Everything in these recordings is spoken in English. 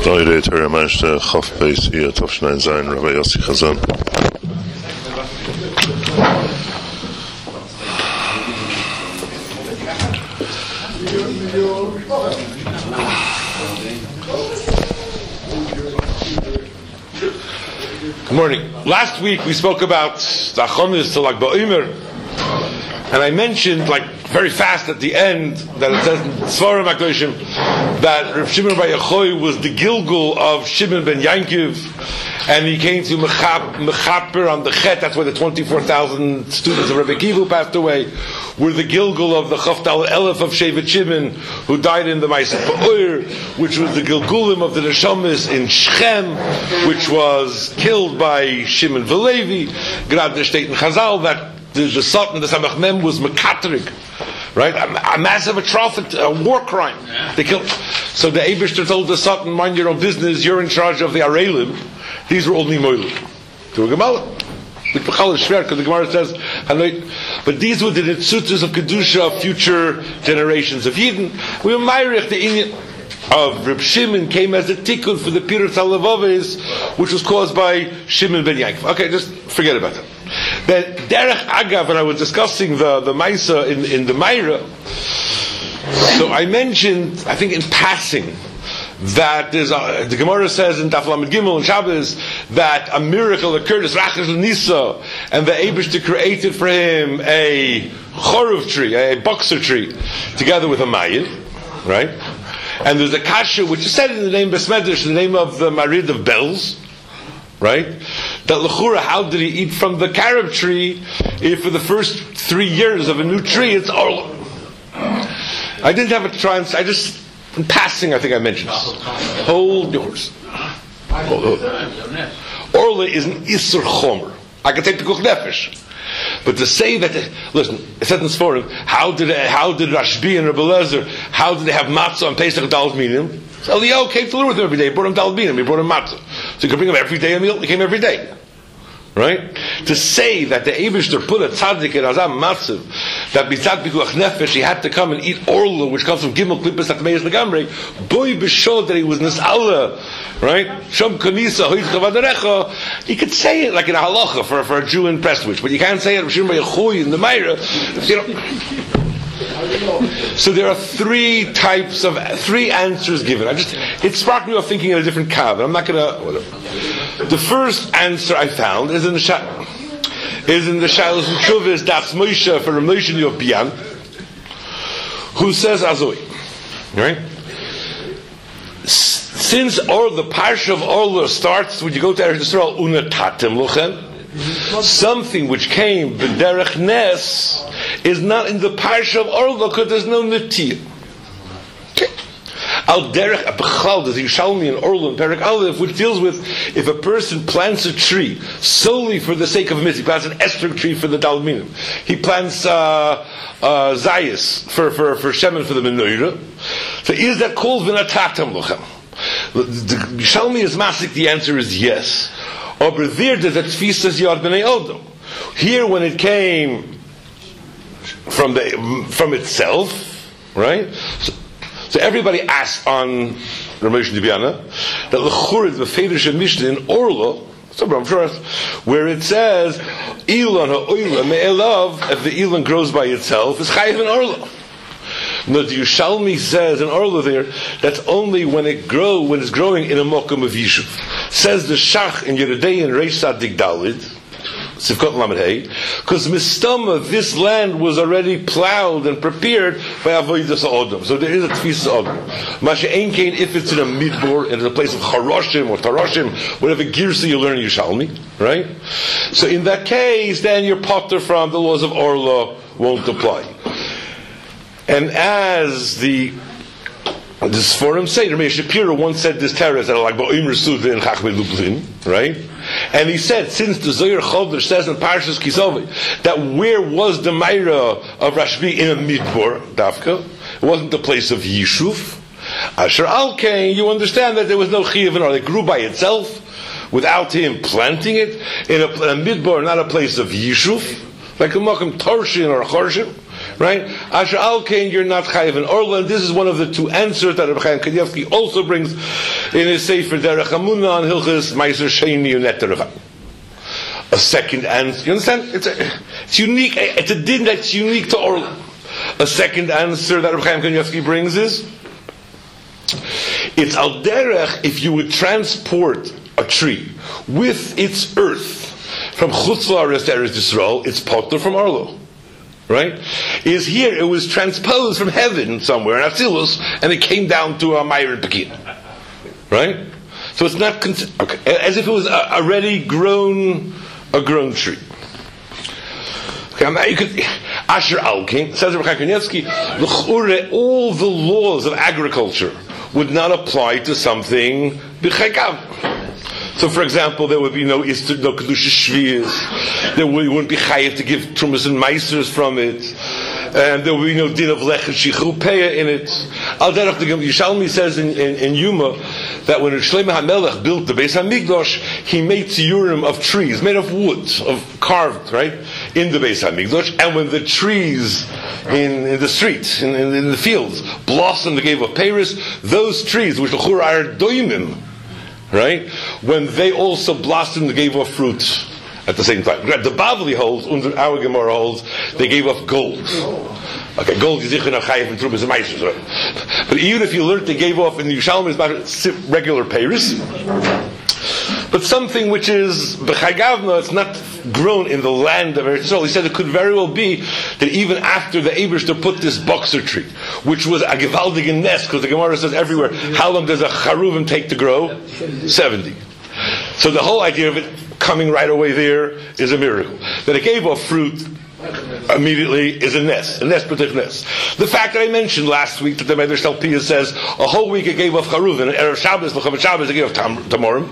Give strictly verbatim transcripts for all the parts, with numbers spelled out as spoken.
Stoire Torah Mashta Chaf Beis Yeh Tov Shnai Zayin Rabbi Yossi Chazan. Good morning. Last week we spoke about the Achonis to Lag BaOmer, and I mentioned, like, very fast at the end, that it says in Svarim HaKadoshim that Rav Shimon Bar Yochai was the Gilgul of Shimon ben Yankiv, and he came to Mechaper on the Chet. That's where the twenty-four thousand students of Rabbi Akiva who passed away were the Gilgul of the Chavtal Elef of Shevet Shimon, who died in the Ma'aseh Ba'or, which was the Gilgulim of the Neshamis in Shechem, which was killed by Shimon Velevi. Grad der steht in Chazal that the, the Sultan, the Samach Mem, was Mekatrik, right? A, a massive atrocity, a war crime. They killed. So the Eibishter told the Sultan, mind your own business, you're in charge of the Arelim. These were only Moilim. They were Gemala. Because the Gemara says, but these were the Nitzutzes of Kedusha of future generations of Yidden. We were Meirich, the Indian of Reb Shimon came as a tikkun for the Pirut HaLevaves, which was caused by Shimon ben Yankiv. Okay, just forget about that. Then Derech Agav, when I was discussing the the Maisa in in the Meira, so I mentioned, I think in passing, that there's a, the Gemara says in Daf Lamed Gimel and Shabbos that a miracle occurred as Rachel Nisa, and the Eibishter created for him a choruv tree, a boxer tree, together with a mayin, right? And there's a kasha which is said in the name Besmedrash, the name of the Marid of Bells, right? That L'chura, how did he eat from the carob tree if for the first three years of a new tree it's Orla? I didn't have a trans, I just, in passing, I think I mentioned this. Hold yours. Orla is an Isser Chomer. I can take the Kuch Nefesh. But to say that, listen, it said in Sforim, how did how did Rashbi and Rebbe Lezer, how did they have matzah on Pesach Daled Minim? So Eliyahu came to learn with him every day. He brought him Daled Minim, he brought him matzah. So he could bring him every day a meal. He came every day, right? To say that the Eibishter put a tzaddik in Azam Matzav, that b'tzad b'kuach nefesh he had to come and eat orla, which comes from Gimel Klippus Atmeyes Legamrei, boy b'shod that he was nis'ala, right? Shom kanisa hoyz chavadarecha. You could say it like in a halacha for for a Jew in Prestwich, but you can't say it Rav Shimon Bar Yochai in the Meira. You know. So there are three types of three answers given. I just it sparked me off thinking in a different kav. I'm not gonna. Whatever. The first answer I found is in the Sha- is in the Shalos and Chuvas Das Moshe for Moshe Yopian, who says Azoi, right? Since or the parsha of Orla starts when you go to Eretz Yisrael Unatatem Lochem, something which came b'derech Nes is not in the parsha of Orla because there's no Netiyah. Al derech abechal, there's Yishalmi and Orla and Perek Aleph, which deals with if a person plants a tree solely for the sake of a mitzvah. He plants an estrog tree for the Daled Minim. He plants uh, uh, Zayis for for for Shemen for the Menorah. So is that called v'natatam lochem? The Yishalmi is masik. The answer is yes. Over there, there's a tfisas yad b'nei Odom. Here, when it came from the from itself, right? So, So everybody asked on Ramesh Dibyana that l'chur the Fedish Mishnah in Orla, I'm sure, where it says Elon ha'oila me'elav, if the Elon grows by itself, is chayiv in Orla. No, the Yushalmi says in Orla there that's only when it grow when it's growing in a mokum of Yishuv. Says the Shach in Yeridei and Reish Sadik Dalid. Because Mistama, this land was already plowed and prepared by Avodas Odom. So there is a Tfis Odom. Masha Ein Kain, if it's in a midbor, in a place of Haroshim or Taroshim, whatever Girsa you learn in Yishalmi, right? So in that case, then your potter from the laws of Orla won't apply. And as the this forum say, Ramesh Shapiro once said this terrorist that like Ba'imr Sudha in Chachmei Lublin, right? And he said, since the Zohar Chodesh says in Parshas Kisavei that where was the Meira of Rashbi in a midbar, Dafka, it wasn't the place of Yishuv. Asher Al Kain, you understand that there was no Chiyav in Orla. It grew by itself without him planting it in a, a midbar, not a place of Yishuv, like a Makam Tarshin or a Chorshin. Right? Asher Al Kain, you're not chayiv in Orla. And this is one of the two answers that Rabbi Chaim Kanievsky also brings in his Sefer Derech Hamunah on Hilchos Meiser Sheni Uneterach. A second answer. You understand? It's, a, it's unique. It's a din that's unique to Orla. A second answer that Reb Chaim Kanievsky brings is, it's al derech if you would transport a tree with its earth from Chutz La'aretz to Eretz Yisrael, it's potter from Orla. Right? Is here it was transposed from heaven somewhere in Atzilus, and it came down to a Meir and Pekin. Right? So it's not con- okay, as if it was a already grown a grown tree. Okay, now you could Asher Alkin says Reb Chaim Kanievsky, all the laws of agriculture would not apply to something b'chaykav. So, for example, there would be no Easter, no Kedusha Shvius. There wouldn't be chayiv to give trumas and meisers from it. And there would be no din of lechet shichupeya in it. Al derech the Yishalmi says in, in, in Yuma that when Shlomo HaMelech built the Beis HaMikdash, he made tziyurim of trees, made of wood, of carved, right, in the Beis HaMikdash. And when the trees in, in the streets, in, in, in the fields, blossomed and gave up Paris, those trees, which the Chur are doimim, right, when they also blossomed and gave off fruit at the same time. The Bavli holds, under our Gemara holds, they gave off gold. Okay, gold is ichun achayif and trumas and meisers, right? But even if you learned they gave off in the Yerushalmi is regular Paris, but something which is b'chagavna, it's not grown in the land of Eretz Yisrael. He said it could very well be that even after the Eibishter put this boxer tree, which was a gewaldige nest, because the Gemara says everywhere, how long does a charuvim take to grow? seventy. So the whole idea of it coming right away there is a miracle. That it gave off fruit immediately is a nest, a nest b'tich nest. The fact that I mentioned last week that the Medrash Talpiyah says a whole week it gave off charuvim, and Erev Shabbos, L'chavet Shabbos, it gave off tam- tamorim.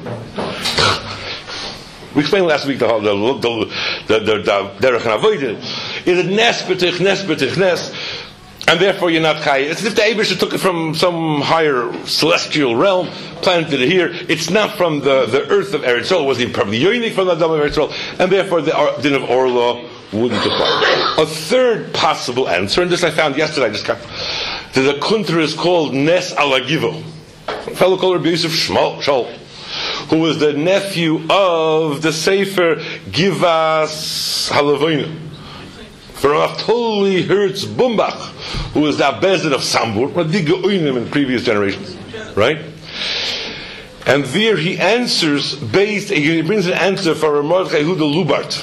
We explained last week the the the the the derech and avodah is a nest b'tich nest b'tich nest, and therefore you're not chayav. It's as if the Eibusher took it from some higher celestial realm, planted it here. It's not from the, the earth of Eretz Yisrael. It wasn't probably yonik from the Adam of Eretz Yisrael, and therefore the din of Orla wouldn't apply. A third possible answer, and this I found yesterday. I just got there's a kuntra is called Nes Alagivo. A fellow called Rabbi Yosef Shmuel, who was the nephew of the Sefer Givas Halavina. For Naftali Hertz Bumbach, who was the Abbezin of Sambur, in previous generations, right? And there he answers based, he brings an answer for Mordechai Huda Lubart,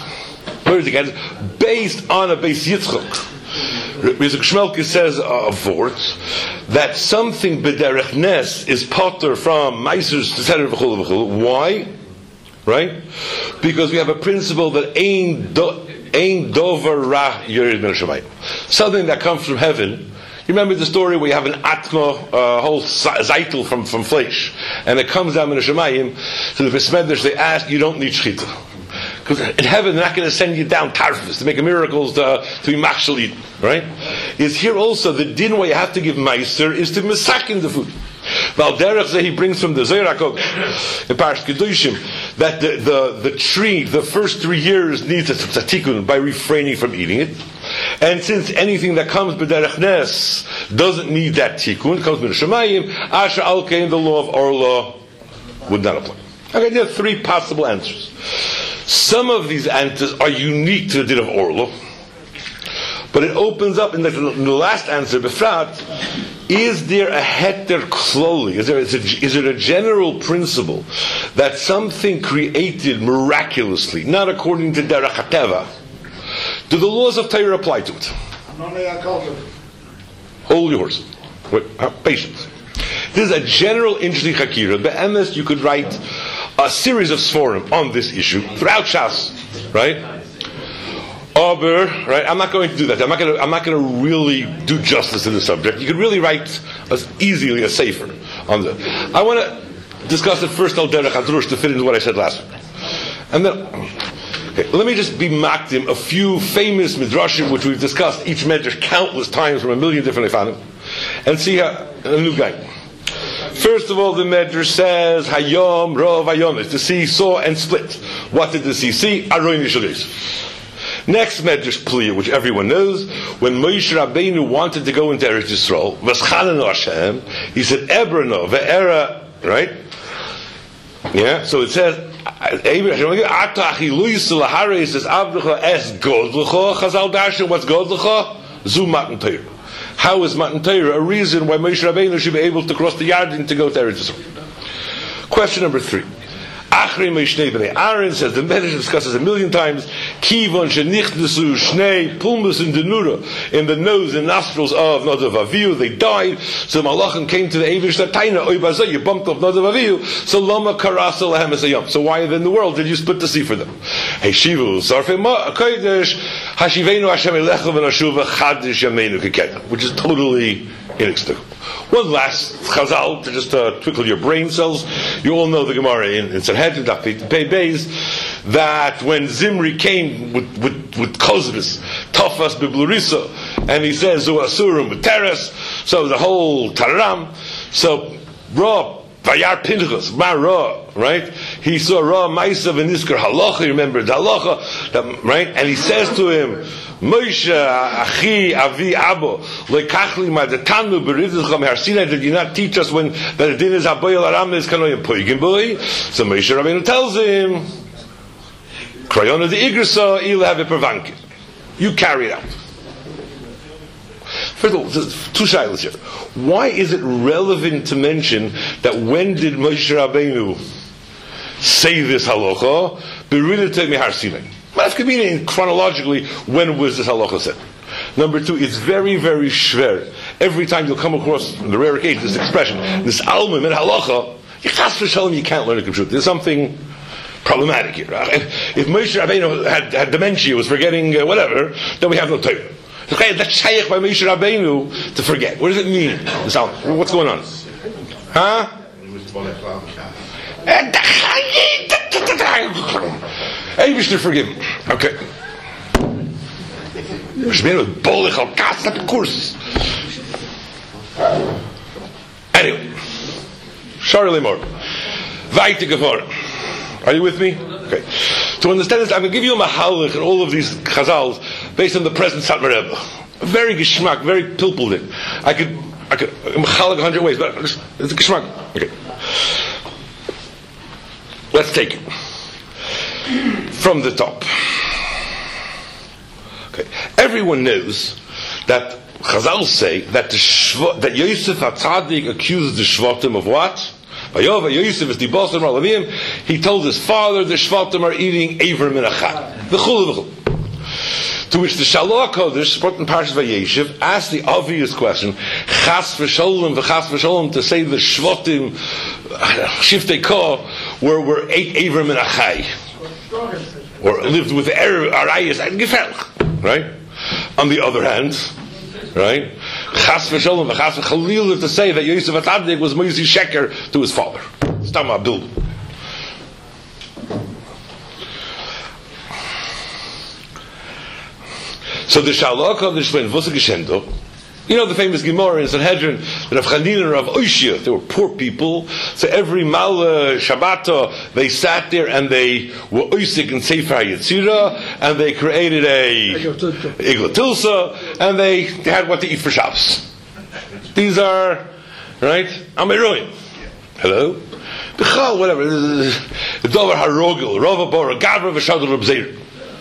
based on a Beis Yitzchok. Rabbi Shmelke says a vort that something b'derech nes is potter from meisers to center v'chul v'chul. Why? Right? Because we have a principle that ein do, ein dover ra yerid min hashamayim. Something that comes from heaven. You remember the story where you have an atma, a whole zeitel from, from flesh, and it comes down in hashamayim. So the Besmedrish, they ask, you don't need shchita. Because in heaven, they're not going to send you down tarfus to make miracles to, to be machshalit, right? Is here also the din where you have to give meiser is to misakin the food. Valderech he brings from the Zohar HaKodesh in Parashat Kedoshim that the, the, the tree, the first three years needs a tzadikun by refraining from eating it. And since anything that comes b'derech nes doesn't need that tikkun, it comes min shamayim, asher al kain, the law of Orla would not apply. Okay, there are three possible answers. Some of these answers are unique to the din of Orla, but it opens up in the, in the last answer, Befrat, is there a heter kloli? Is there is it, is it a general principle that something created miraculously, not according to derech hateva, do the laws of Torah apply to it? Hold yours. Wait, uh, patience. This is a general interesting hakira. Be'emes, you could write a series of sforim on this issue throughout Shas, right? Aber, right? I'm not going to do that. I'm not going to. I'm not going to really do justice to the subject. You could really write as easily a sefer on the. I want to discuss it first al derech hadrush to fit into what I said last week, and then. Okay, let me just be makdim a few famous midrashim which we've discussed each medrash countless times from a million different lefanim, and see how a new guy. First of all, the medrash says hayom rov hayonis, the sea saw and split. What did the sea see? Aroin yishalis. Next medrash pliya, which everyone knows, when Moshe Rabbeinu wanted to go into Eretz Yisrael, Vaschanan Hashem, he said Ebrano ve'era right? Yeah, so it says, what's godlecha? Zu Matan Torah. How is Matan Torah a reason why Moshe Rabbeinu should be able to cross the Yarden to go to Eretz Yisrael? Question number three. Aaron says, the Medrash discusses a million times, Kivon shenichnesu shnei pulmus in denura, in the nose and nostrils of Nadav Avihu, they died. So Malachim came to the Eivish that Taina oibazah, you bumped up Nadav Avihu. So Lama karasa lahem esayom. So why in the world did you split the sea for them? Hey Shivu sarfei ma kodesh hashivenu Hashem elecha v'nashuva chadish yameinu keketa, which is totally inexplicable. One last chazal to just uh, twinkle your brain cells. You all know the Gemara in, in Sanhedrin Beis that when Zimri came with with, with Kozbis, Tafas Biblurisa, and he says Zu Asurim with Teres, so the whole Taram, so Ra Vayar Pinchas, Mar Ra, right? He saw Ra Maisa v'Niskar Halacha. You remember the Halacha, that, right? And he says to him, Moshe, Achi, Avi, Abo, Lekachli, Madatanu, Beridcham, Harsina, did you not teach us when that the din is Aboyel Aram is Kanoyim Poigim Boy? So Moshe Rabbeinu tells him, Krayona de Igrasa, Ila have a Pervankin. You carry it out. First of all, two shilas here. Why is it relevant to mention that when did Moshe Rabbeinu say this halacha? Beridcham Harsina. Well, chronologically, when was this halacha said? Number two, it's very, very shver. Every time you'll come across, on the rare occasion, this expression, this almim and halacha, you chas v'shalom, you can't learn a computer. There's something problematic here. Right? If Moshe Rabbeinu had, had dementia, was forgetting uh, whatever, then we have no Torah. Okay, that's shaykh by Moshe Rabbeinu to forget. What does it mean? This almim? What's going on? Huh? Hey, Mister Forgive him. Okay. Anyway, Charlie Moore. Weiter gefahren. Are you with me? Okay. To understand this, I'm going to give you a mahalach and all of these chazals based on the present Satmar Rebbe. Very geschmack, very pilpuldik. I could, I could mahalach a hundred ways, but it's a geschmack. Okay. Let's take it from the top. Okay. Everyone knows that Chazal say that the Shva, that Yosef HaTzadik accused the Shvatim of what? Yosef is the boss of Malavim. He told his father the Shvatim are eating Aver min Achad. The Chul of the Chul. To which the Shalom Kodesh, brought in Parshas Vayeshev, asked the obvious question: Chas v'Sholem v'Chas v'Sholem, to say the Shvatim Shiftei Ko were were ate Aver min Achai, or lived with Arayas and Gefelch, right? On the other hand, right? Chas v'Sholem v'Chas v'Chalil, to say that Yosef HaTzadik was Moisi Sheker to his father. Stam Abdul. So the Shalom Kodesh went Vosek Geshendo. You know the famous Gemara in Sanhedrin that Rav Chanina and Rav Oishia, they were poor people. So every Mal Shabbat they sat there and they were oisik in Sefer HaYetzirah, and they created a Igla Tilsa, and they, they had what to eat for Shabbos. These are, right? Amiroim. Hello? B'chal, whatever. The Dover HaRogel, Rava Bora, Gavra V'Shadol Reb Zeir.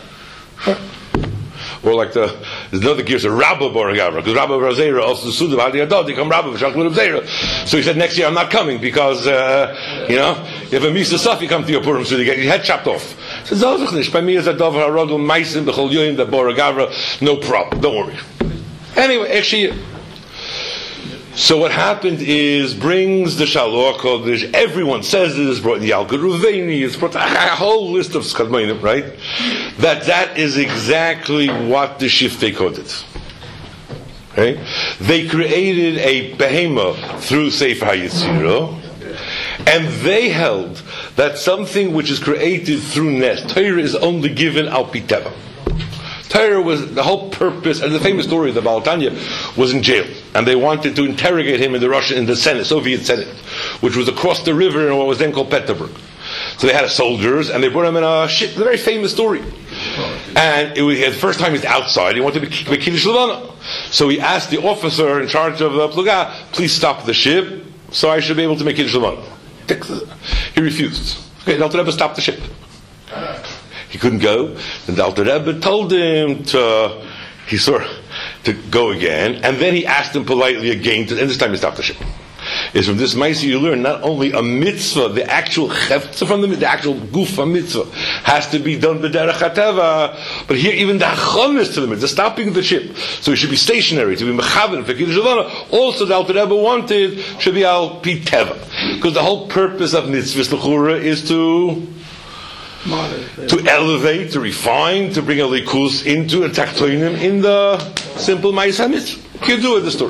Or like the, there's another gears of Rabba Boragavra, because Rabba Brazera also the Sudav Hadi Adod, they come Rabba V'Shaklut Zera. So he said, next year I'm not coming because, uh, you know, you have a Misa Saf, you come to your Purim, so you get your head chopped off. So Zalzachnish, by me as a Dov HaRogel, Maisim, B'chol Yoyim, the Boragavra, no problem, don't worry. Anyway, actually, so what happened is, brings the Shalom Kodesh, everyone says it is brought in Yalkut Ruveni, it's brought a whole list of Skadmoinim, right? That that is exactly what the Shiftei Ko did. Okay? They created a behema through Sefer HaYetzirah, and they held that something which is created through Nes, Torah is only given al pi teva. Torah was the whole purpose, and the famous story of the Baal Tanya was in jail, and they wanted to interrogate him in the Russian, in the Senate, Soviet Senate, which was across the river in what was then called Petersburg. So they had soldiers, and they brought him in a ship. It's a very famous story. And it was the first time he's outside. He wanted to be Kiddush Levana. So he asked the officer in charge of the Pluga, please stop the ship, so I should be able to make Kiddush Levana. He refused. Okay, the Alter Rebbe stopped the ship. He couldn't go. And the Alter Rebbe told him to, he saw, to go again. And then he asked him politely again, to, and this time he stopped the ship. Is from this Maisi you learn not only a mitzvah, the actual cheftza from the, the actual gufa mitzvah has to be done b'derech hateva, but here even the hachonis to the mitzvah, the stopping of the ship, so it should be stationary, to be mechaven for kiddush levana. Also, the Alter Rebbe wanted should be al pi teva, because the whole purpose of mitzvahs l'chura is to to elevate, to refine, to bring a likus into a taktoinim in the simple Maisa mitzvah. You do it the story.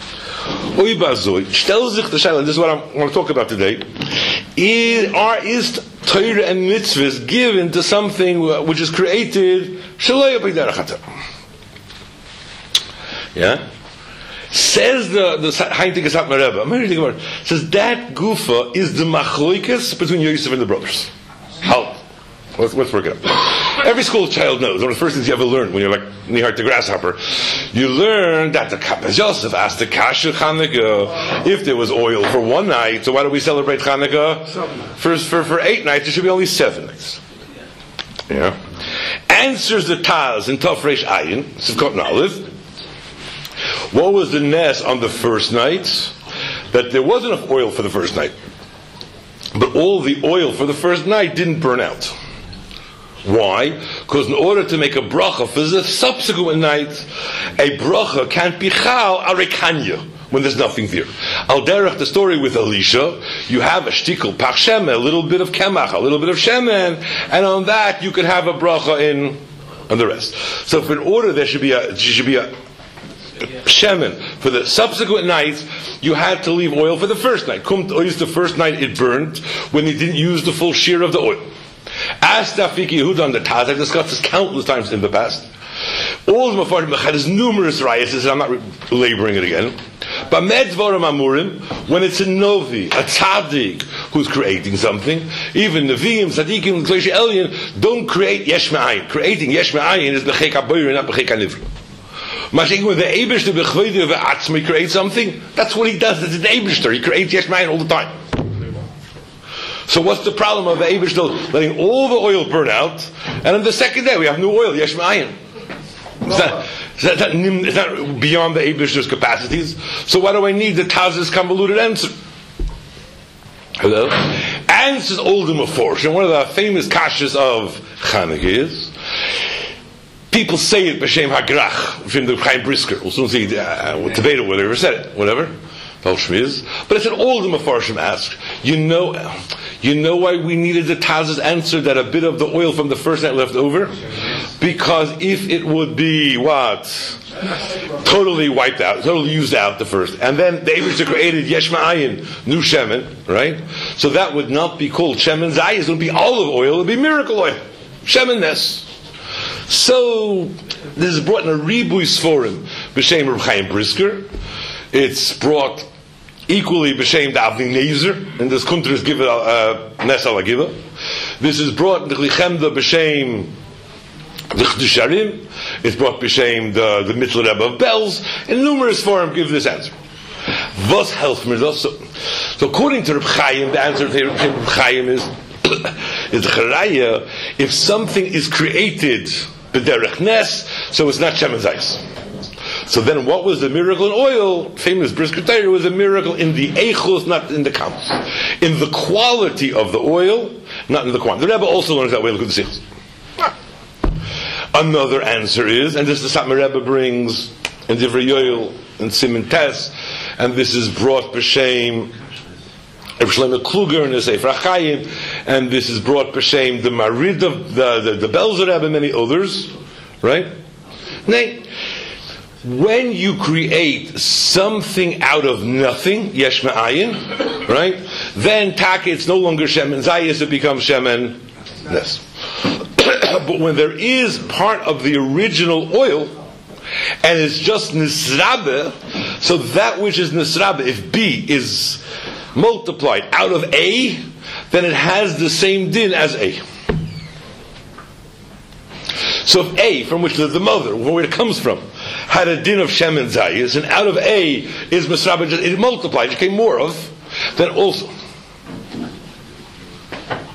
Stellt sich the shaila, and this is what I want to talk about today. Is, are, is Torah and mitzvahs given to something which is created? Yeah? Says the the Heintig Satmar Rebbe, I'm reading about it, says that gufa is the machloikas between Yosef and the brothers. How? Let's, let's work it out. Every school child knows, one of the first things you ever learn when you're like Nihar to grasshopper, you learn that the Kappa Joseph asked the Kasha Chanukah if there was oil for one night, so why do we celebrate Chanukah? For, for, for eight nights, there should be only seven nights. Yeah. Answers the Taz in Tov Reish Ayin, Sivkot Nalev. What was the ness on the first night? That there was enough oil for the first night, but all the oil for the first night didn't burn out. Why? Because in order to make a bracha for the subsequent night, a bracha can't be chal arekanya when there's nothing there. Al derech, the story with Elisha, you have a shtikel pach shemen, a little bit of kemach, a little bit of shemen, and on that you could have a bracha in on the rest. So, if in order there should be a there should be a shemen for the subsequent nights, you had to leave oil for the first night. Kum tois, the first night it burned when you didn't use the full shear of the oil. As Tafiki Yehuda on the Taz, I've discussed this countless times in the past. All the Mefarshim has numerous rayas, and I'm not laboring it again. But Medvarim Amurim, when it's a Novi, a Tzaddik who's creating something, even Nevi'im, Tzaddikim, Kleshe Elyon, don't create Yesh Me'ayin. Creating Yesh Me'ayin is B'chek HaBoyer, not B'chek HaNivra. Mashing when the Eibishter B'chveidir V'atzmi creates something, that's what he does. It's an Eibishter. He creates Yesh Me'ayin all the time. So what's the problem of the Eibishter letting all the oil burn out, and on the second day we have new oil, Yesh Me'ayin? Is that, is that, that, is that beyond the Eibishter's capacities? So why do I need the Taz's convoluted answer? Hello? Answers Oldham Meforshim. One of the famous kashas of Chanukah is, people say it b'shem hagrach, from the Chaim Brisker. We'll soon see, uh, we'll debate it whether he ever said it, whatever. But it's an Oldham Meforshim asked, you know, you know why we needed the Taz's answer that a bit of the oil from the first night left over? Because if it would be what? Totally wiped out, totally used out the first, and then the Eibishter created Yesh Me'ayin, new shemen, right? So that would not be called shemen zayis, it would be olive oil, it would be miracle oil, shemen ness. So this is brought in a Ribui Sforim b'shem Reb Chaim Brisker. It's brought equally b'shem the Avnei Nezer, and this country is given uh, Nes Alagiva. This is brought in the Chemda b'shem the Chedusharim. It's brought b'shem the the Mitzvah Rebbe of Bells. In numerous forms, give this answer. Was helps me so, so according to Reb Chaim, the answer to Reb Chaim is is the Charaya. If something is created b'derech nes, so it's not shemen zayis. So then what was the miracle in oil? Famous Brisker Torah was a miracle in the eichos, not in the kamos. In the quality of the oil, not in the quantity. The Rebbe also learns that way, look at the seals. Another answer is, and this is the Satmar Rebbe brings in Divrei Yoel and Siman Tes, and this is brought b'shem Reb Shlomo Kluger in the Sefer HaChaim, and this is brought b'shem the Marid of the, the, the Belzer Rebbe and many others, right? Nay, when you create something out of nothing, Yesh Me'ayin, right? Then taka, it's no longer shemen zayis, it becomes shemen nes. But when there is part of the original oil, and it's just nisrabe, so that which is nisrabe, if B is multiplied out of A, then it has the same din as A. So if A, from which the, the mother, where it comes from, had a din of shemen zayis, and out of A is misrabe, it multiplied, it became more of, then also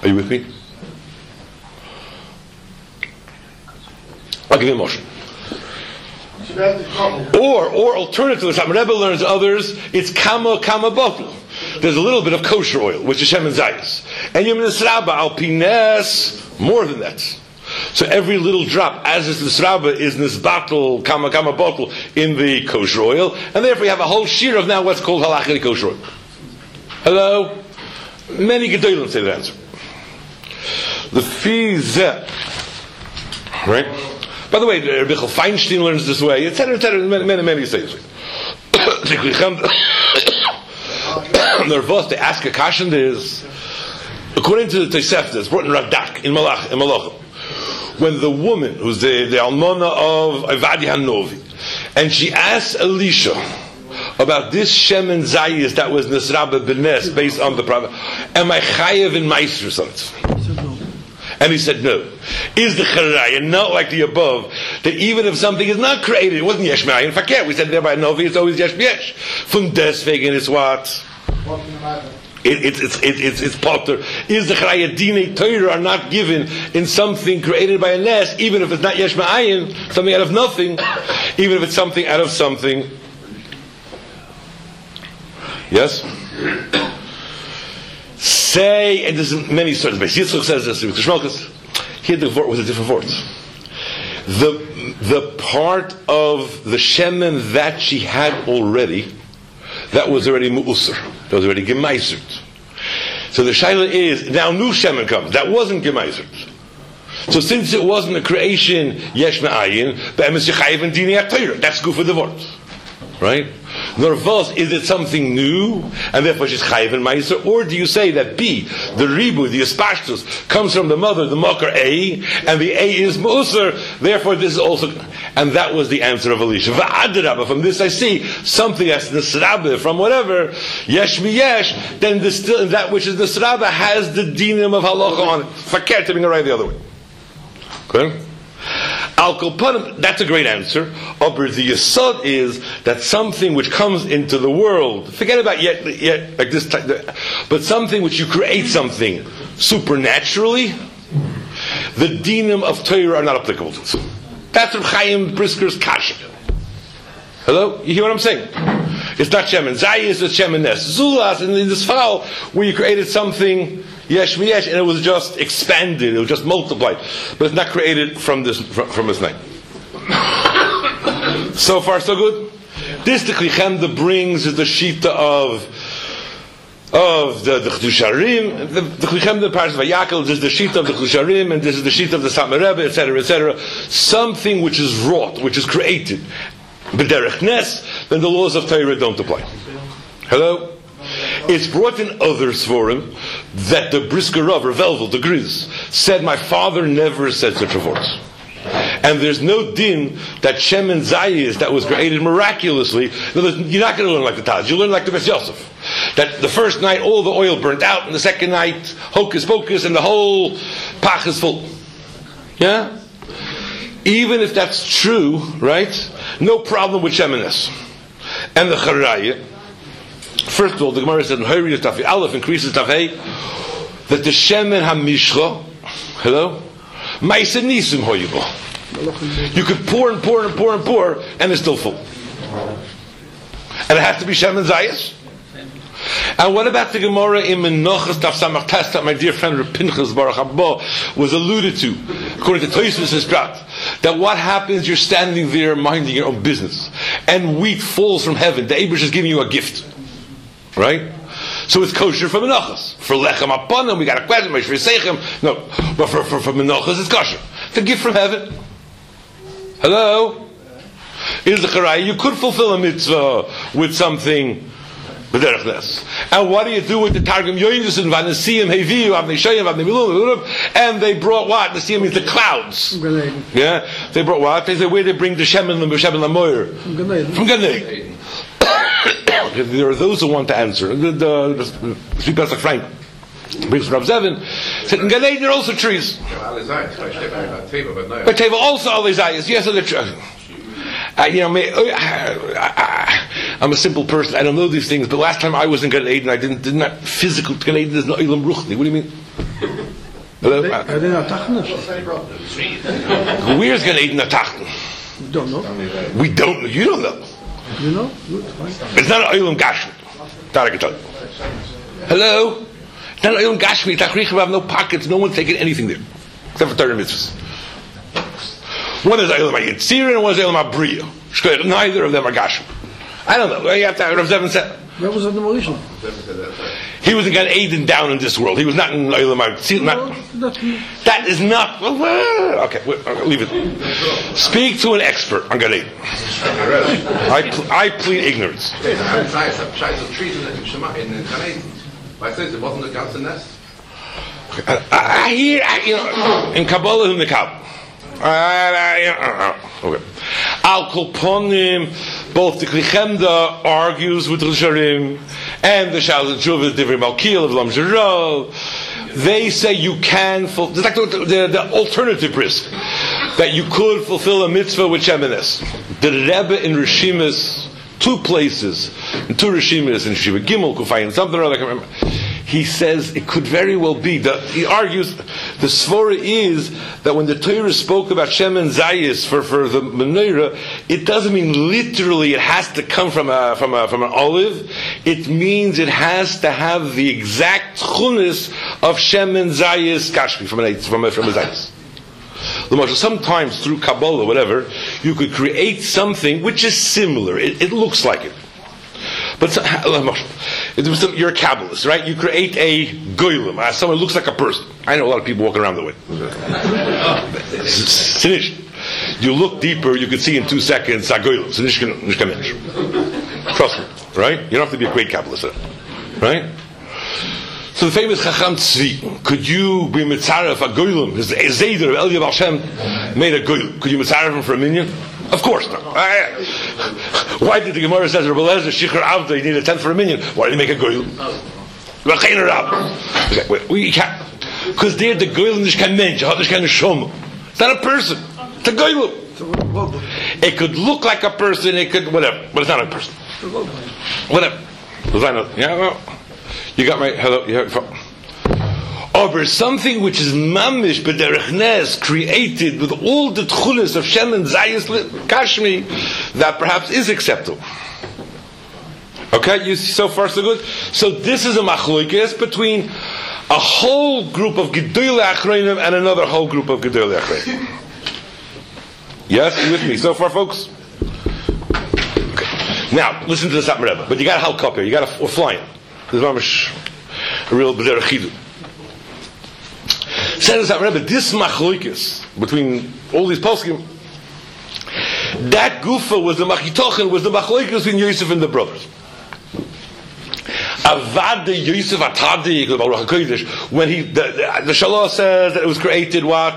Are you with me? I'll give you a motion. Or, or alternatively, some Rebbe learns others, it's kama kama bottle. There's a little bit of kosher oil, which is shemen zayis. And you nisraba al pines, more than that. So every little drop, as is nisraba, is nisbatel kama kama bottle in the kosher oil. And therefore you have a whole shear of now what's called halachic kosher oil. Hello? Many gedolim say the answer. The fizeh. Right? By the way, Rabbi Feinstein learns this way, et cetera, et cetera, many, many, many say this way. Nervous, they ask a question, is, according to the Tosefta, it's brought in Radak, in Malach, in Malachim, when the woman, who's the, the almana of Avadi Hanovi, and she asks Elisha about this shemen zayis that was Nisraba B'nes, based on the prophet, am I chayev in Meiser or something? And he said no. Is the charaya not like the above, that even if something is not created, it wasn't yesh me'ayin fakir, we said there by Novi, it's always yesh yesh. From deswegen is what? It, it, it's it's it's it's potter. Is the charaya dine Torah are not given in something created by a nes, even if it's not yesh me'ayin, something out of nothing, even if it's something out of something. Yes? Say, and there's many stories. Yitzchak says this. Here the word was a different word. The the part of the shemen that she had already, that was already mu'usr. That was already gemaisert. So the shaila is now new shemen comes. That wasn't gemaisert. So since it wasn't a creation yesh me'ayin, be'emes yechayev and dini atayra. That's good for the word, right? Nervos, is it something new, and therefore she's chayiv and meiser, or do you say that B, the ribu, the espashtus, comes from the mother, the makar A, and the A is mu'usr, therefore this is also, and that was the answer of Elisha. Va'adrabah, from this I see something that's nisrabah, from whatever, yesh mi yesh, then the still, that which is nisrabah has the dinim of halacha on it. Fakir to being right the other way. Okay? Al Kolpanim, that's a great answer. Aber the yesod is that something which comes into the world, forget about yet, yet like this type, but something which you create something supernaturally, the dinim of Torah are not applicable to it. That's Reb Chaim Brisker's kasha. Hello? You hear what I'm saying? It's not shemen zayis, it's shemen nes. Zulas, and in this file, where you created something yesh miyesh, and it was just expanded, it was just multiplied, but it's not created from this from, from his name. So far, so good. This the Klichemda brings is the shita of of the the Chedusharim, the the Klichemda parts of Yaakov. This is the shita of the Chedusharim, and this is the shita of the Satmar Rebbe, et cetera, et cetera. Something which is wrought, which is created, b'derech nes, then the laws of Torah don't apply. Hello. It's brought in other Svarim that the Brisker Rav, or Velvel, the Griz, said, my father never said such a words. And there's no din that shemen zayis that was created miraculously. You're not going to learn like the Taz. You learn like the Bes Yosef. That the first night all the oil burnt out, and the second night hocus pocus, and the whole pach is full. Yeah? Even if that's true, right? No problem with shemenes. And the charaya. First of all, the Gemara said in Hayri Tafi Aleph increases Tafei that the shemen hamishcha, hello, ma'aseh nisim hoyibo. You could pour and pour and pour and pour, and it's still full. And it has to be shemen zayis. And what about the Gemara in Menachos Taf Samach Tes that my dear friend Reb Pinchas Baruch Haba was alluded to, according to Tosfos Prat, that what happens? You're standing there minding your own business, and wheat falls from heaven. The Eibush is giving you a gift. Right? So it's kosher for menachos. For lechem aponim, we got a question. For seichem, no. But for, for, for menachos, it's kosher. It's a gift from heaven. Hello? Is the charaya. You could fulfill a mitzvah with something b'derech nes. And what do you do with the Targum Yonis and Vanasiyim Heviyu, Avnei Shoyim, Avnei Milum, and they brought what? Nasiyim means the clouds. Yeah? They brought what? They say, where they bring the Shemen and the Shemen Lamoyer? From Gan Eden. There are those who want to answer. The, the, the, the Pesach Frank brings from Rav Zevin said in Gan Eden there are also trees. But Teva also Alizayas. Yes, they're true. Uh, you know, may, uh, I, I'm a simple person. I don't know these things. But last time I was in Gan Eden, I didn't did not physical Gan Eden. There's no Ilam Ruchni. What do you mean? Hello? Are they not tachnas? Where's Gan Eden Atachten? Don't know. We don't know. You don't know. You know? Good, fine. It's not an Olam Gashmi. That I can tell you. Hello? It's not an Olam Gashmi. It's Achrichim have no pockets. No one's taking anything there. Except for Torah mitzvahs. One is Olam HaYetzirah and one is Olam HaBriya. Neither of them are Gashmi. I don't know. You have to have Rav Zevin said. Where was the demolition? He was in Gan Eden down in this world. He was not in Olam HaYetzirah. That is not. Okay, leave it. Speak to an expert on Gan Eden. I, pl- I plead ignorance. I wasn't a ganze nest. I, I hear, I, you know, in Kabbalah in the Kabbalah. Okay. Al Kolponim, both the Klichemda argues with the Risharim, and the Shal Tshuva, Divrei Malkiel of Lam Zero. They say you can fulfill, it's like the, the, the alternative risk, that you could fulfill a mitzvah with Shemenes. The Rebbe in Rishimis, two places, in two Rishimis, in Shiva Gimel, Kufayin, something or other, I can't remember. He says it could very well be that he argues the svara is that when the Torah spoke about Shemen Zayis for, for the menorah, it doesn't mean literally it has to come from a from a from an olive. It means it has to have the exact chunis of Shemen Zayis Kashmi from a from a from a Zayis. Sometimes through Kabbalah, whatever, you could create something which is similar. It, it looks like it. But so, you're a Kabbalist, right? You create a goylem, uh, someone who looks like a person. I know a lot of people walking around that way. Sinish. You look deeper, you can see in two seconds a goylem. Sinish can mention. Trust me, right? You don't have to be a great Kabbalist, right? So the famous Chacham Tzvi, could you be mitzaref a goylem? His Zayder of Eliyav Hashem made a goylem. Could you mitzaref him for a minion? Of course not. Why did the Gemara say Rebbe Lezer Shichar Avda? You need a tenth for a minion. Why did he make a goyim? Okay, wait, we can't, because they're the goyim. This kind of mensch, this kind of shom. It's not a person. It's a goyim. It could look like a person. It could whatever, but it's not a person. Whatever. Yeah, well, you got my hello. You have, over something which is mamish b'derech nes, created with all the tchulis of Shem and Zayis Kashmi, that perhaps is acceptable. Okay, you see, so far so good. So this is a machlokes between a whole group of Gedolei Achronim and another whole group of Gedolei Achronim. Yes, you with me so far, folks? Okay. Now listen to the Satmar Rebbe, but you got to help up here. You got to we're flying. This is a real b'derech chidu. Says that Rebbe, this machlokes between all these poskim, that gufa was the machitochen, was the machlokes between Yosef and the brothers. Avad the Yosef Atadi, when he the, the, the Shalah says that it was created what?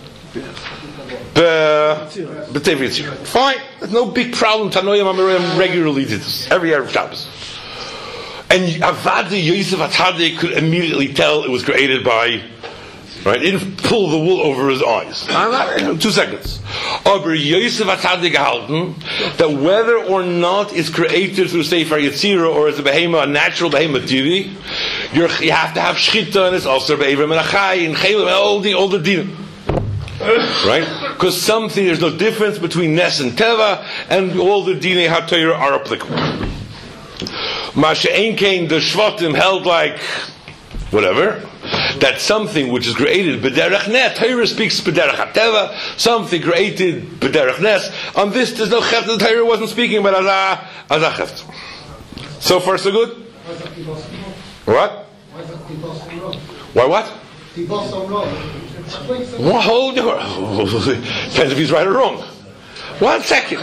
Fine, there's no big problem. Tanoim Amoraim regularly did this every Erev Shabbos. And Avad the Yosef Atadi could immediately tell it was created by. Right? He didn't pull the wool over his eyes. Two seconds. Aber Yosef HaTzadik gehalten that whether or not it's created through Sefer Yetzirah or as a behema, a natural behema T V, you have to have shchita and it's also be'evrim and achai and chelim and all the all the din. Right? Because something there's no difference between Nes and Teva, and all the dinei HaTorah are applicable. Masha Ein Kain, the Shvatim held like whatever. That something which is created b'derech nes, Torah speaks b'derech hateva, something created b'derech nes. On this, there's no cheft. The Torah wasn't speaking about as a as a cheft. So far, so good. What? Why what? Well, hold your. Depends if he's right or wrong. One second.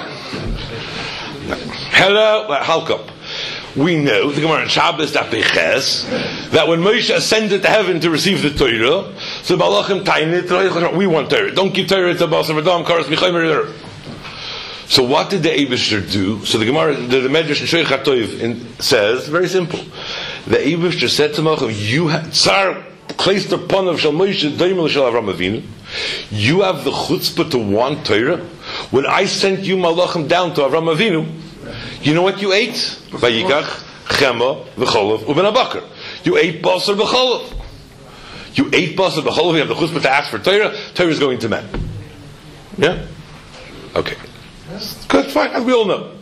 Hello, Halkup. We know the Gemara in Shabbos that Beches that when Moshe ascended to heaven to receive the Torah, so Balachim Tainit, we want Torah. Don't give Torah to Basar Vadam Karas Michaymer. So what did the Eibishter do? So the Gemara, the, the Medrash in Shoich HaToiv says very simple. The Eibishter said to Malachim, "You have Tsar placed upon of Shal Moshe Daimel Shal Avram Avinu. You have the chutzpah to want Torah. When I sent you Malachim down to Avram Avinu, you know what you ate? Vayikach, Chema, V'cholav, Uben Abakar. You ate Basar V'cholav. You ate basar b'cholav, you have the chutzpah to ask for Torah, Torah is going to men. Yeah? Okay. Good, fine, as we all know.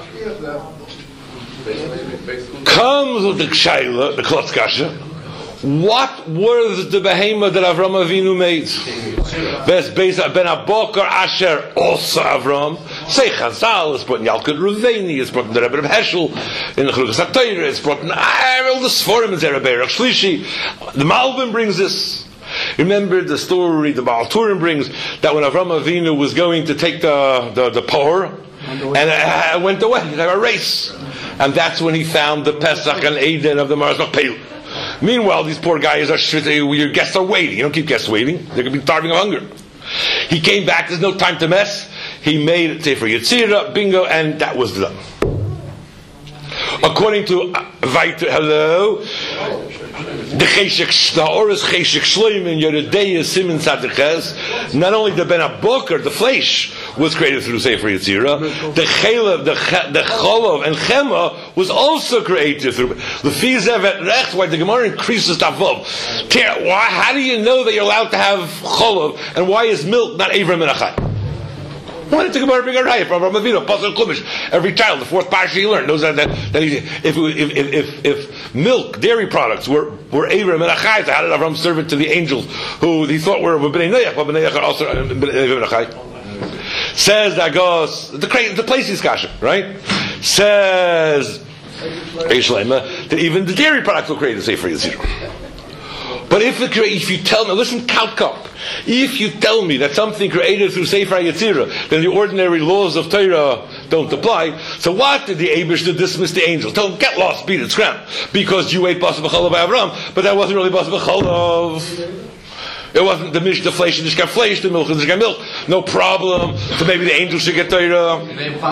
Comes with the Kshaila, the Klotz Kasha. What were the behemoth that Avram Avinu made? Bes Beis Ben Abokar Asher also Avram. Say Chazal is brought in Yalkut Ruveni, it's brought in the Rebbe of Heschel, in the Chalukas HaTorah, it's brought in all the Sforim in Zerabei Rach Shlishi. The Malbim brings this. Remember the story the Baal Turim brings that when Avram Avinu was going to take the the, the Por and uh, went away, he had a race, and that's when he found the Pesach and Eden of the Marzach Peilu. Meanwhile, these poor guys are your guests are waiting. You don't keep guests waiting; they're going to be starving of hunger. He came back. There's no time to mess. He made it Sefer Yetzirah, bingo, and that was done. According to Vayter, hello. The Cheshek, the Oris Cheshek Shloim in Yeridei Simin Tzadikhes. Not only the Ben Abokar, the flesh, was created through Sefer Yetzirah. The Chelev, the the Cholov, and Chema was also created through the Fizev at Recht. Why the Gemara increases Tavov? Why? How do you know that you're allowed to have Cholov, and why is milk not Avram and Achai? Why did the Gemara bring a raya from Avraham Avinu, Pasuk Chumash? Every child, the fourth parsha he learned knows that that, that he, if, if if if milk, dairy products were were Avram and Achai, so how did Avraham serve it to the angels who he thought were Bnei Noach? But Bnei Noach are also Avram and Achai. Says that goes the the place is kasha, right? Says Eishlema that even the dairy products were created, say for Yisrael. But if it, if you tell me, listen, Kalkop, if you tell me that something created through Sefer Yetzirah, then the ordinary laws of Torah don't apply. So what did the Eibush dismiss the angels? Tell them, get lost, beat it, scram. Because you ate Basar B'cholav by Avram, but that wasn't really Basar B'cholav. It wasn't the mish, the flesh, and the shka flesh, the milk, and the shka milk. No problem. So maybe the angels should get Torah.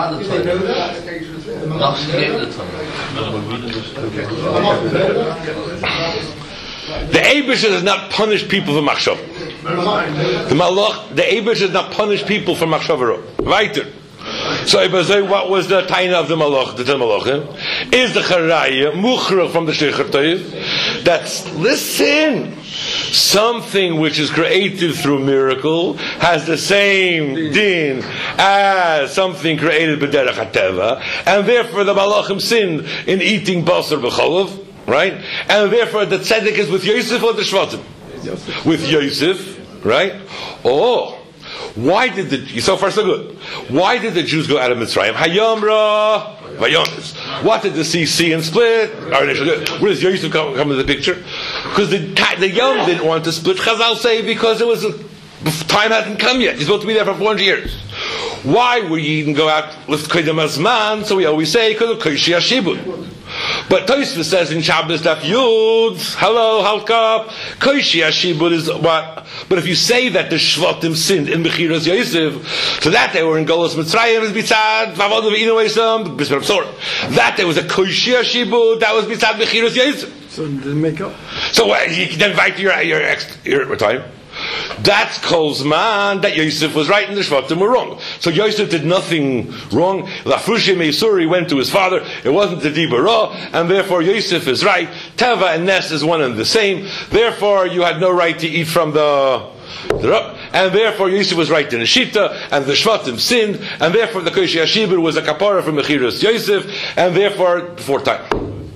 The Eibush does not punish people for machshav. The Malach, the Eibush does not punish people for machshavah. Weiter. So, what was the taina of the Malach? The Malachim is the Charaya Muchrach from the Sheikhar Toiv. That's listen. Something which is created through miracle has the same din as something created b'derech hateva, and therefore the Malachim sinned in eating basar b'cholav. Right? And therefore the tzedek is with Yosef or the Shvatim? With Yosef, right? Oh, why did the, so far so good. Why did the Jews go out of Mitzrayim? Hayomra, Vayonis. What did the sea see and split? Where does Yosef come, come into the picture? Because the, the Yom didn't want to split. Chazal say because it was, a, time hadn't come yet. You're supposed to be there for four hundred years. Why would you even go out with Kedem Azman? So we always say, because of Koshi Hashibud. But Tosfos says in Shabbos Daf Yud, hello, Halka, Koshi Hashibud is what? But if you say that the Shvatim sinned in Bechiras Yosef, so that they were in Golos Mitzrayim is Bitzad, Vavod V'inu Eisam, B'Smer Psor. That there was a Koshi Hashibud, that was Bitzad Bechiras Yosef. So it didn't make up. So uh, you can then invite your, your, ex, your time. That's Kol's man that Yosef was right and the Shvatim were wrong. So Yosef did nothing wrong. Lafushi Meisuri went to his father. It wasn't the Dibara, and therefore Yosef is right. Teva and Nes is one and the same. Therefore you had no right to eat from the, the and therefore Yosef was right in the Shita, and the Shvatim sinned, and therefore the Koshi Hashibur was a kapara from Mechiras Yosef, and therefore four times.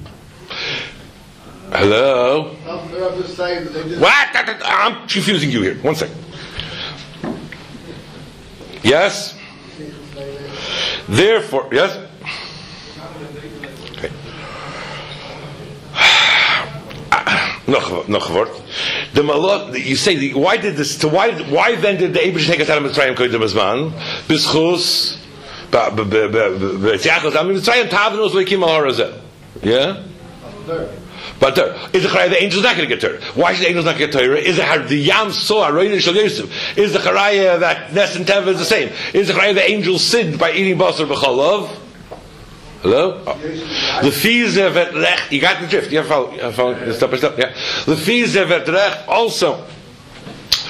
Hello? What? I'm confusing you here. One second. Yes? Therefore, yes? Okay. No, no, the malach. You say, the, why did this? So why? Why then did the Eibush take us out of Mitzrayim? Koydem Azman, B'schus, B'Tziachos. I mean, Mitzrayim Tavnos Leikim Al Harazeh. Yeah. But there, is the Chayah the angels not going to get Torah? Why should the angels not get Torah? Is it the Yam saw Aroyin Shal Yosef? Is the Chayah that Nes and Teva is the same? Is the Chayah the angels sinned by eating basar b'cholav? Hello? Oh. The Fizev et Rech. You got the drift. You have to follow. You have to follow. Step by step. Yeah. The Fizev et Rech also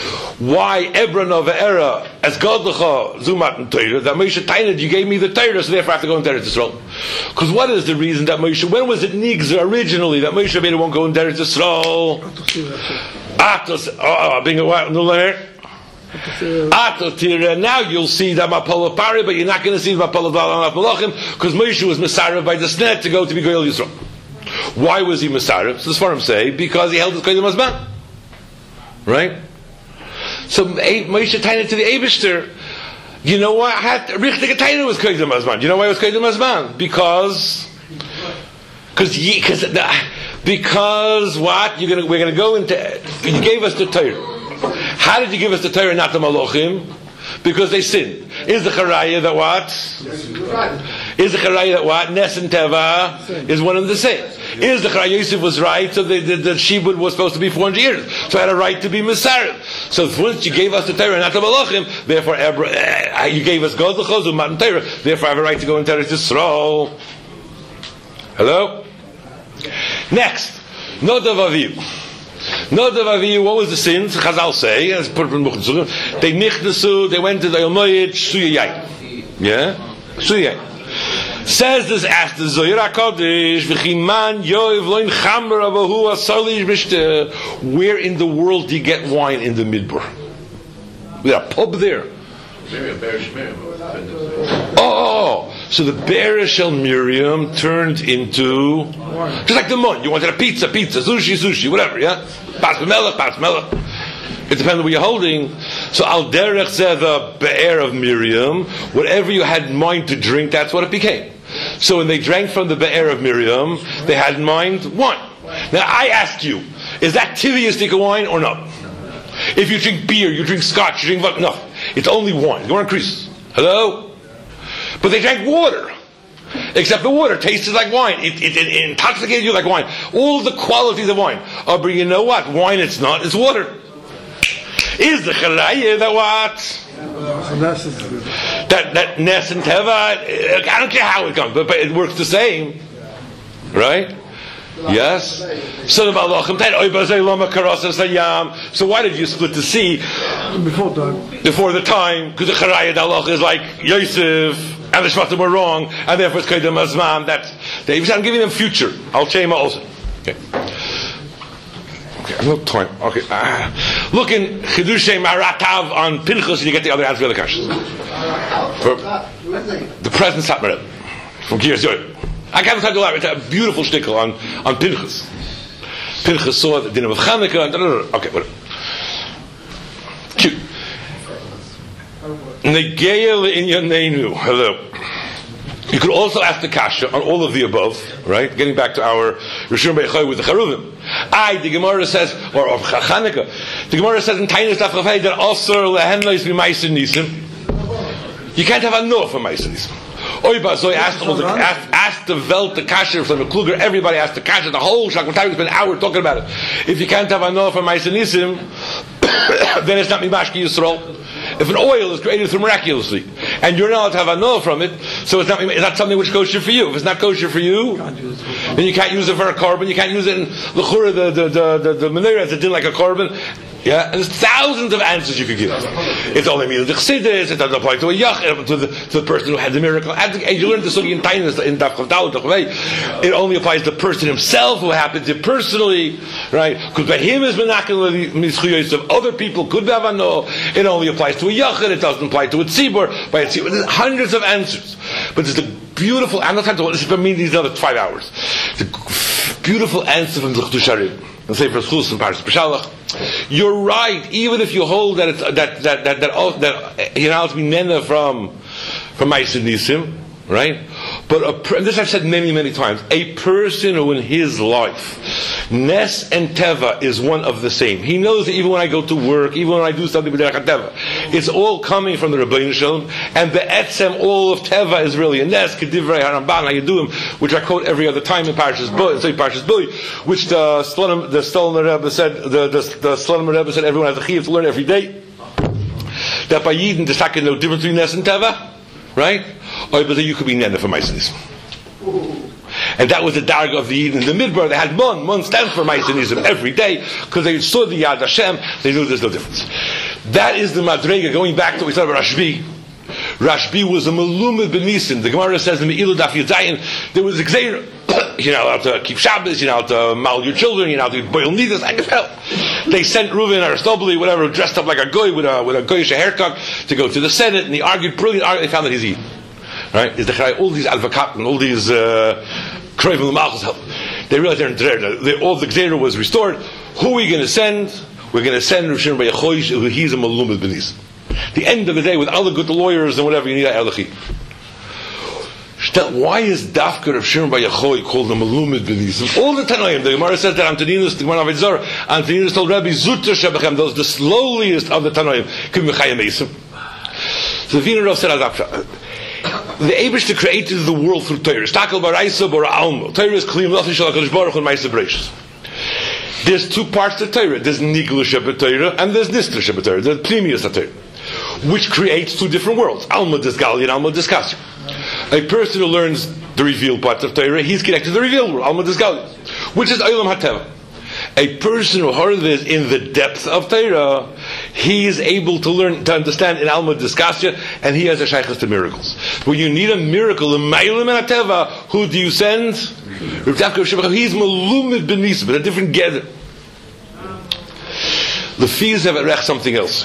why Ebra Nova Era as Godlecha Zumat and Torah, that Moshe Tained, you gave me the Torah, so therefore I have to go into Eretz Yisrael. Because what is the reason that Moshe, when was it Nigzer originally that Moshe Rabbeinu won't go into Eretz Yisrael? Atos, oh, being a while, no learner. Atos Tira, now you'll see that Mapala Pari, but you're not going to see Mapala Dalan Malachim, because Moshe was Masarav by the Snet to go to be Goyal Yisrael. Why was he Masarav? So the Sfarim say, because he held his Kodim Azman. Right? So Moshe Tained to the Eibishter, you know why? Richtig Tained was Kodim Azman. You know why it was Kodim Azman? Because, because, because, because what? You're gonna, we're going to go into, you gave us the Torah. How did you give us the Torah, not the Malachim? Because they sinned. Is the Charaya that what? Is the Charaya that what? Nes and Teva is one and the same. Is the Charaya Yosef was right, so the, the, the Shibud was supposed to be four hundred years. So I had a right to be Mesarev. So once you gave us the Torah, not the Malachim, therefore uh, you gave us God the Chozum, not the Torah, therefore I have a right to go into Eretz Yisrael. Hello? Next. Nodav Aviv. Nodav Aviv, what was the sins? Chazal say, as put in Mukhn, they nichnasu, they went to the Yomoyed, Suyayai. Yeah? Suyayai. Says this after Zohar HaKadosh, V'chiman yoiv loin chamer avahu asarli rishte. Where in the world do you get wine in the Midbar? We got a pub there. Oh, so the Bereshel Miriam turned into just like the Mun. You wanted a pizza, pizza, sushi, sushi, whatever, yeah? Pas melech, pas melech. It depends on what you're holding. So Al Derech said the Be'er of Miriam, whatever you had in mind to drink, that's what it became. So when they drank from the Be'er of Miriam, they had in mind wine. Now I ask you, is that Tiviastic wine or not? If you drink beer, you drink scotch, you drink vodka, no. It's only wine. You want to increase. Hello? But they drank water. Except the water tasted like wine. It, it, it intoxicated you like wine. All the qualities of wine. Oh, but you know what? Wine it's not. It's water. Is the Charaya that what? That, that Nes and Teva, I don't care how it comes, but, but it works the same. Right? Yes? So why did you split the sea? Before time. Before the time, because the Charaya Dalach is like Yosef, and the Shvatim were wrong, and therefore it's Kedem Azman. That's, I'm giving them future. I'll Shema also. Okay. Okay, I'm not time. Okay. Ah. Look in Chidushay Maratav on Pinchas, and you get the other answer to the question. For the present Satmaret from Kiryas Yoel. I can't talk a lot. It's a beautiful shtickle on, on Pinchas. Pinchas saw the dinner of Chanukah. And, okay, whatever. Cute. Negeil in your nenu. Hello. You could also ask the kasha on all of the above, right? Getting back to our Rishon Beichoy with the Charuvim. I, the Gemara says, or of Chanukah, the Gemara says in Tainis Daf Chafei that also lehen lois b'maisin nisim. You can't have a no for maisin nisim. Oiba, so he asked, all the, asked, asked the Velt, the Kasher, from the Kluger, everybody asked the Kasher, the whole Shakmatai, we spent an hour talking about it. If you can't have a no for Ma'aseh Nisim, then it's not Mimashki Yisrael. If an oil is created through miraculously, and you're not allowed to have a no from it, so it's not, it's not something which is kosher for you. If it's not kosher for you, then you can't use it for a carbon, you can't use it in the Chura, the, the, the, the, the menorah, as it did like a carbon. Yeah, and there's thousands of answers you could give. It only means the chassidus. It doesn't apply to a yach, to the to the person who had the miracle. And you learn the sugi in Tainis in Daf Chavdal. It only applies to the person himself who happens it personally, right? Because by him is menachel mischuyos of other people could have a no. It only applies to a yachid. It doesn't apply to a tzibur. By a tzibur, there's hundreds of answers. But there's a beautiful. I'm not trying to. This is for me. These other five hours. It's a beautiful answer from the Chidusharim. And say for Schus and Parshas B'Shalach. You're right. Even if you hold that it's, that that that that that, that you're allowed to be nena from from Ma'aseh Nisim, right? But a, and this I've said many many times. A person who in his life Nes and Teva is one of the same. He knows that even when I go to work, even when I do something with Teva, it's all coming from the Rebbeinu Shalom, and Be'etzem all of Teva is really a Nes Kedivrei Haramban Hayaduim, which I quote every other time in Parshas Bo, say Parshas Bo, which the Slonim the Slonim Rebbe said the the, the Slonim Rebbe said everyone has a chiyuv to learn every day. That by Yidden there's not no difference between Nes and Teva, right? Or but you could be Nena for Ma'aseh. And that was the darg of the Yidden in the Midbar. They had Mon. Mon stands for Ma'aseh every day because they saw the Yad Hashem. They knew there's no difference. That is the Madrega. Going back to what we said about Rashbi. Rashbi was a Malumid Benisim. The Gemara says in the Ilu Daf Yudzayin, there was a Gzeira. You're not allowed to keep Shabbos, you're not allowed to maul your children, you're not allowed to boil nidas. I can tell. They sent Reuven or Aristobuli, whatever, dressed up like a goy with a with a goyish haircut to go to the Senate, and he argued brilliant argument. They found that he's evil. Right? Is the all these advocates and all these Kroivim uh, Malchus help. They realized they're in Drer. All the Gzeira was restored. Who are we going to send? We're going to send Rav Shimon Bar Yochai, who he's a Malumid Benisim. The end of the day, with all the good lawyers and whatever, you need a Erlechi. Why is Dafka Rav Shimon Bar Yochai called the Malumid Benisim? All the Tanoim, the Gemara says that Antoninus, the Gemara of Avodah Zarah, Antoninus told Rabbi Zutter Shebechem, those the slowliest of the Tanoim, Kim Mechayim Eisim. So the Vina Rav said Adapsha. The Eibishter created the world through Torah. Shtakel Baraisa Bora Almo. Torah is Kliyim Lachim Shal HaKadosh Baruch Hu and Ma'aseh Bereishis. There's two parts to Torah. There's Nigla Shebet Torah and there's Nistra Shebet Torah. There's Pnimius Torah, which creates two different worlds. Alma Disgali and Alma Discussion. A person who learns the revealed part of Torah, he's connected to the revealed world, Alma Disgali, which is Olam HaTeva. A person who heard this in the depth of Torah, he is able to learn, to understand in Alma Discussion, and he has a shaykhus to miracles. When you need a miracle, in Ma'ilum and HaTeva, who do you send? Rav Dafka Shebechem. He's Malumid Benisim, but a different gather. The fees have erech something else.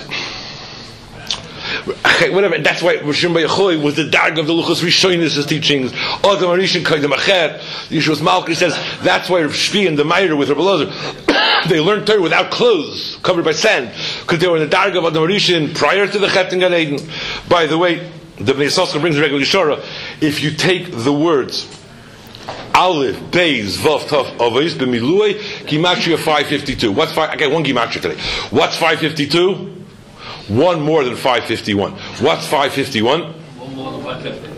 Whatever. That's why Rav Shimon Bar Yochai was the darg of the Luchos Rishonis' teachings. Adam Arishin Kaidem Acher. Yeshua's Malki says that's why Rav Shvi and the Meir with Rav Elazar they learned Torah without clothes, covered by sand, because they were in the darg of Adam Arishin prior to the Chet in Gan Eden. By the way, the Bnei Yissaschar brings a regular Yishara. If you take the words Aleph, Beis, Vav, Tav, Avos, B'miluay, Gematria five fifty-two. What's five? I got one Gematria today. What's five fifty-two? One more than five fifty-one. What's five fifty-one? One more than five fifty.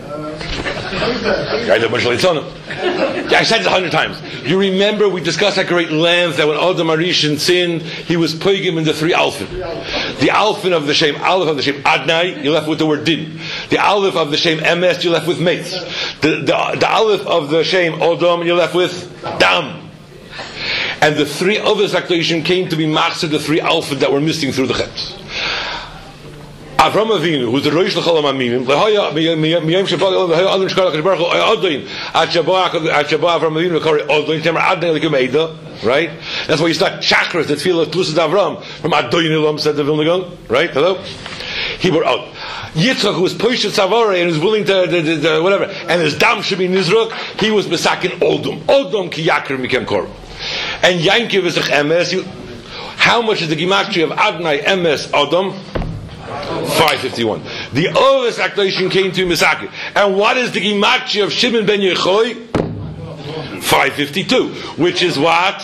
I said it a hundred times. You remember we discussed at great length that when Adam Arishin sinned, he was pogim in the three alphin. The alphin of the Shem Aleph of the Shem Adnai, you're left with the word din. The Aleph of the Shem M S, you're left with mates. The, the, the Aleph of the Shem Odom, you're left with dam. And the three others Akdoshim came to be machzor the three alphin that were missing through the chet. Avram Avinu, who's the Rosh L'Cholam Aminim, L'Haya Miyam Shabbat L'Haya Adon Shkar L'Kadosh Baruch Hu Adon Ad Shabbat Ad Shabbat Avram Avinu L'Kari Adon Temar Adon L'Kum Eida, right? That's why you start chakras that feel like Tlusad Avram from Adon Ilam said the Vilna Gaon, right? Hello. He brought out Yitzchak, who was Poshet Savara and was willing to the, the, the, whatever, and his dam should be Nizruk. He was Besakin Odom Odom Ki Yakir Mikem Kor, and Yankiv is a M S. How much is the gematria of Adnai M S Odom? five fifty-one. The Ovis Akdoshim came to Misaki. And what is the Gematria of Shimon ben Yochai? five fifty-two. Which is what?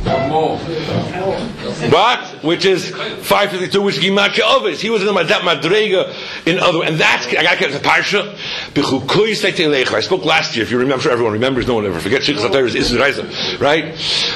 What? Which is five fifty-two, which is Gematria Ovis. He was in the that Madrega in other, and that's, I got to get the Parsha. I spoke last year, if you remember, I'm sure everyone remembers, no one ever forgets. Shichas HaTorah is Isur Reisa, right?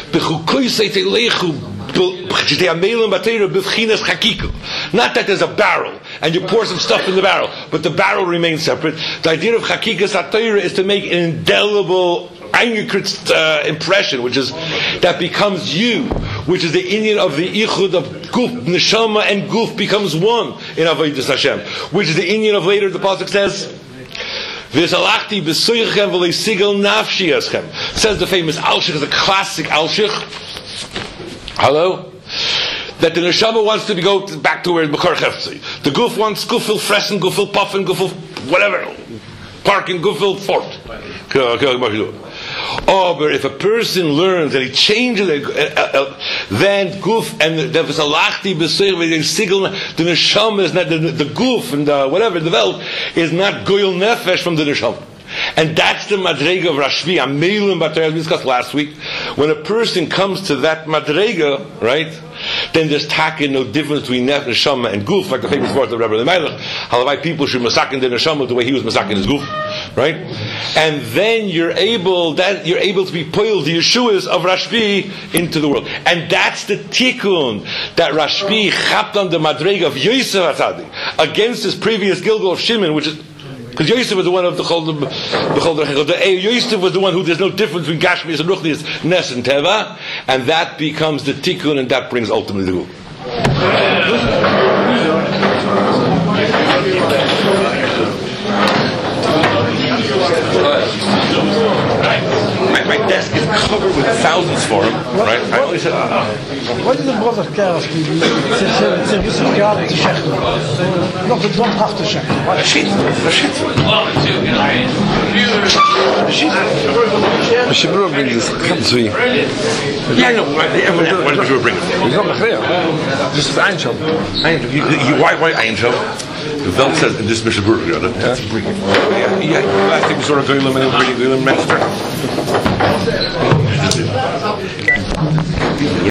Not that there's a barrel and you pour some stuff in the barrel, but the barrel remains separate. The idea of Chakikas HaTorah is to make an indelible uh, impression, which is that becomes you, which is the Indian of the Ichud of Guf, Neshama and Guf becomes one in Avodas Hashem, which is the Indian of later. The pasuk says, "V'salachti b'soychem v'leisigel nafshi eschem." Says the famous Alshich, is a classic Alshich. Hello? That the neshama wants to be go to, back to where B'chor Chefzi. The Guf wants Gufil Fressen, Gufil Puffin, Gufil whatever, Parkin, Gufil Fort. Oh, but if a person learns that he changes it, uh, uh, then Guf and the V'salachti b'soychem the neshama is not the, the Guf and the whatever the Welt is not Goyel Nefesh from the neshama. And that's the Madrega of Rashbi. Amelim B'Torah, we discussed last week. When a person comes to that Madrega, right, then there's taka no difference between Neshama and Guf, like the famous words of Rabbi Lemelech. Halavai people should masakin the Neshama the way he was masakin his Guf, right? And then you're able that you're able to be poiled the Yeshuas of Rashbi into the world, and that's the tikkun that Rashbi chapped on the Madrega of Yosef HaTzadik against his previous Gilgal of Shimon, which is. Because Yosef was the one of the Chol the Chol the Yosef was the one who there's no difference between Gashmias and Ruchnias, Nes and Teva, and that becomes the Tikkun, and that brings ultimately the Gul. covered with thousands for him, right? I always said, What is the brother Karski? Service of God to Sheikh. Not the don't have to Sheikh. Rashid, Rashid. Mishibur brings this Khamsui. Yeah, I know. Everyone else, why did you bring it? He's not Machreya. This is Einsham. Why, why Einsham? The Welt says in this Mishabur, that's bringing. Yeah, yeah. Last thing we saw a Goyim and bringing Goyim master.